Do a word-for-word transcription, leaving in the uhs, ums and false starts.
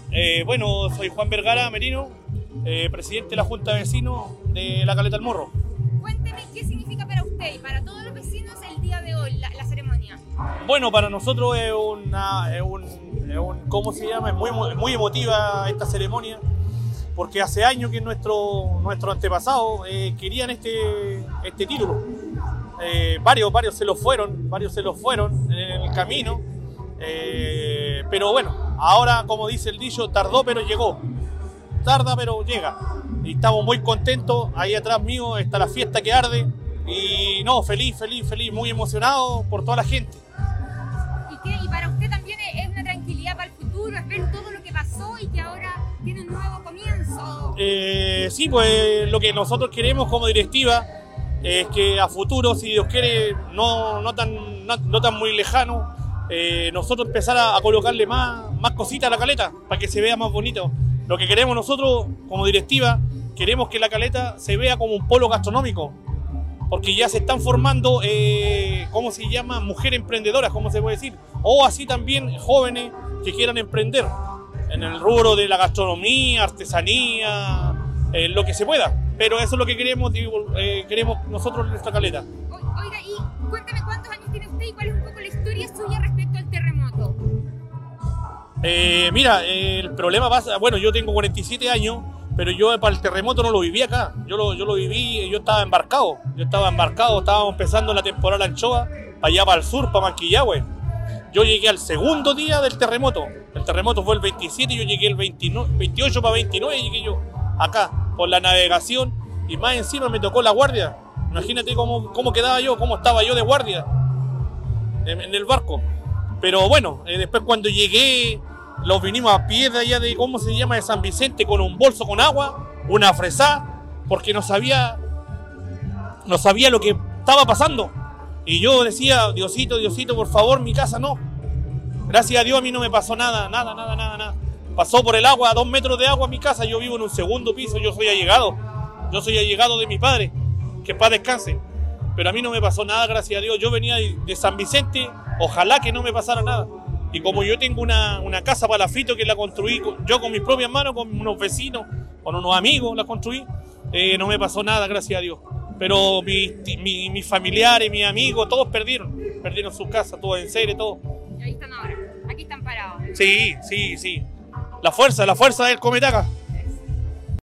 Eh, bueno, soy Juan Vergara Merino, eh, presidente de la Junta de Vecinos de la Caleta del Morro. Cuénteme qué significa para usted y para todos los vecinos el día de hoy, la, la ceremonia. Bueno, para nosotros es una, es un, es un, ¿cómo se llama? Es muy, muy emotiva esta ceremonia, porque hace años que nuestro, nuestros antepasados eh, querían este, este título. Eh, varios, varios se los fueron, varios se los fueron en el camino, eh, pero bueno, ahora como dice el dicho, tardó pero llegó, tarda pero llega, y estamos muy contentos. Ahí atrás mío está la fiesta que arde, y no, feliz, feliz, feliz, muy emocionado por toda la gente. ¿Y, qué? ¿Y para usted también es una tranquilidad para el futuro, es ver todo lo que pasó y que ahora tiene un nuevo comienzo? Eh, sí, pues lo que nosotros queremos como directiva es que a futuro, si Dios quiere, no, no, tan, no, no tan muy lejano, eh, nosotros empezar a, a colocarle más, más cositas a la caleta para que se vea más bonito. Lo que queremos nosotros como directiva, queremos que la caleta se vea como un polo gastronómico, porque ya se están formando, eh, ¿cómo se llama? Mujeres emprendedoras, ¿cómo se puede decir? O así también jóvenes que quieran emprender en el rubro de la gastronomía, artesanía, eh, lo que se pueda. Pero eso es lo que queremos, eh, queremos nosotros en nuestra caleta. Oiga, y cuéntame cuántos años tiene usted y cuál es un poco la historia suya respecto al terremoto. Eh, mira, eh, el problema pasa, bueno, yo tengo cuarenta y siete años, pero yo para el terremoto no lo viví acá. Yo lo, yo lo viví, yo estaba embarcado, yo estaba embarcado, estábamos empezando la temporada anchoa, para allá para el sur, para Manquillahue. Yo llegué al segundo día del terremoto. El terremoto fue el veintisiete, yo llegué el veintinueve, veintiocho para veintinueve, llegué yo acá, por la navegación, y más encima me tocó la guardia. Imagínate cómo, cómo quedaba yo, cómo estaba yo de guardia en, en el barco. Pero bueno, eh, después cuando llegué, los vinimos a pie de allá de, ¿cómo se llama?, de San Vicente, con un bolso con agua, una fresá, porque no sabía, no sabía lo que estaba pasando. Y yo decía, Diosito, Diosito, por favor, mi casa no. Gracias a Dios a mí no me pasó nada, nada, nada, nada, nada. Pasó por el agua, a dos metros de agua mi casa, yo vivo en un segundo piso, yo soy allegado. Yo soy allegado de mi padre, que paz descanse. Pero a mí no me pasó nada, gracias a Dios. Yo venía de San Vicente, ojalá que no me pasara nada. Y como yo tengo una, una casa palafito que la construí yo con mis propias manos, con unos vecinos, con unos amigos la construí, eh, no me pasó nada, gracias a Dios. Pero mis mi, mi familiares, mis amigos, todos perdieron. Perdieron sus casas, todos en serie, todos. Y ahí están ahora, aquí están parados. Sí, sí, sí. La fuerza, la fuerza del Cometaca.